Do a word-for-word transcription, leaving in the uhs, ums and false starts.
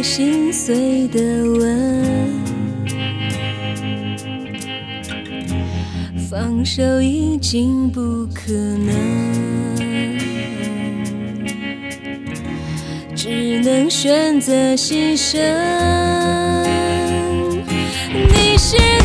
心碎的吻，放手已经不可能，只能选择牺牲。你是